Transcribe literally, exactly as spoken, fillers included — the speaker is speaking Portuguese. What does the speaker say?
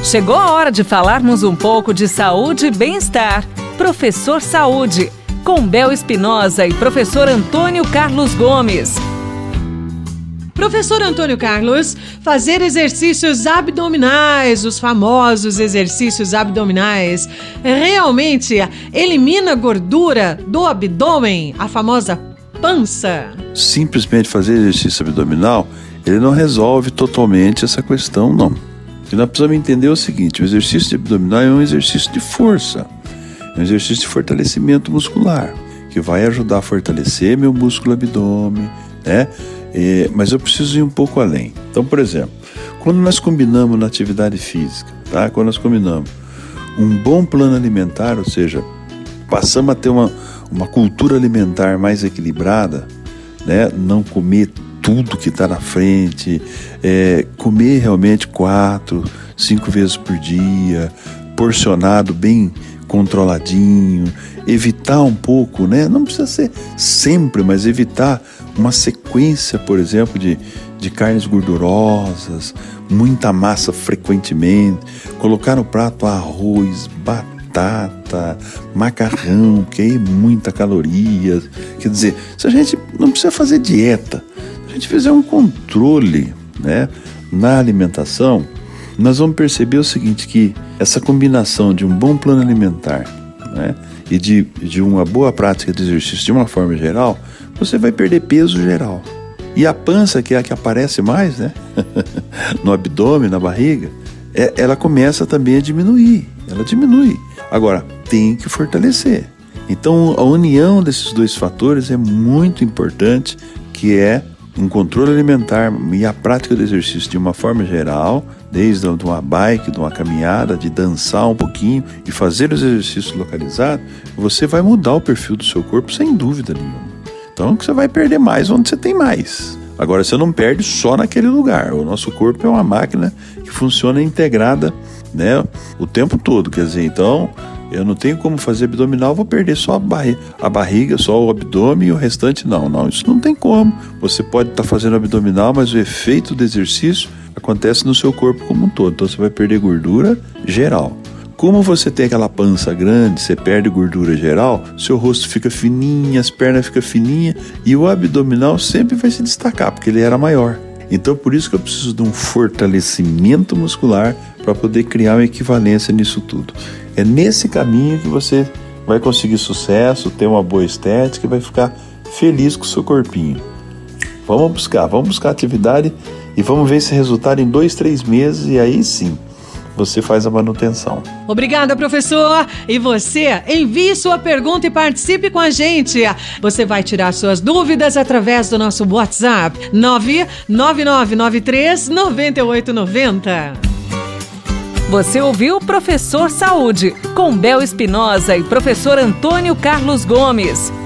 Chegou a hora de falarmos um pouco de saúde e bem-estar. Professor Saúde, com Bel Espinosa e professor Antônio Carlos Gomes. Professor Antônio Carlos, fazer exercícios abdominais, os famosos exercícios abdominais, realmente elimina gordura do abdômen, a famosa pança? Simplesmente fazer exercício abdominal, ele não resolve totalmente essa questão, não. O que nós precisamos entender é o seguinte: o exercício abdominal é um exercício de força, é um exercício de fortalecimento muscular, que vai ajudar a fortalecer meu músculo abdômen, né? É, mas eu preciso ir um pouco além. Então, por exemplo, quando nós combinamos na atividade física, tá? Quando nós combinamos um bom plano alimentar, ou seja, passamos a ter uma, uma cultura alimentar mais equilibrada, né? Não comer tudo que está na frente, é, comer realmente quatro, cinco vezes por dia, porcionado, bem controladinho, evitar um pouco, né? Não precisa ser sempre, mas evitar uma sequência, por exemplo, de, de carnes gordurosas, muita massa frequentemente, colocar no prato arroz, batata, macarrão, que é muita caloria. Quer dizer, se a gente não precisa fazer dieta, se a gente fizer um controle, né, na alimentação, nós vamos perceber o seguinte, que essa combinação de um bom plano alimentar, né, e de, de uma boa prática de exercício de uma forma geral, você vai perder peso geral. E a pança, que é a que aparece mais, né, no abdômen, na barriga, é, ela começa também a diminuir, ela diminui. Agora, tem que fortalecer. Então, a união desses dois fatores é muito importante, que é um controle alimentar e a prática do exercício de uma forma geral, desde uma bike, de uma caminhada, de dançar um pouquinho e fazer os exercícios localizados, você vai mudar o perfil do seu corpo sem dúvida nenhuma. Então você vai perder mais onde você tem mais. Agora você não perde só naquele lugar. O nosso corpo é uma máquina que funciona integrada, né, o tempo todo. Quer dizer, então eu não tenho como fazer abdominal, vou perder só a, barri- a barriga, só o abdômen e o restante não. Não, isso não tem como. Você pode estar tá fazendo abdominal, mas o efeito do exercício acontece no seu corpo como um todo. Então você vai perder gordura geral. Como você tem aquela pança grande, você perde gordura geral, seu rosto fica fininho, as pernas ficam fininhas e o abdominal sempre vai se destacar, porque ele era maior. Então por isso que eu preciso de um fortalecimento muscular para poder criar uma equivalência nisso tudo. É nesse caminho que você vai conseguir sucesso, ter uma boa estética e vai ficar feliz com o seu corpinho. Vamos buscar, vamos buscar atividade e vamos ver esse resultado em dois, três meses e aí sim você faz a manutenção. Obrigada, professor. E você, envie sua pergunta e participe com a gente. Você vai tirar suas dúvidas através do nosso WhatsApp nove nove nove nove três nove oito nove zero. Você ouviu Professor Saúde, com Bel Espinosa e professor Antônio Carlos Gomes.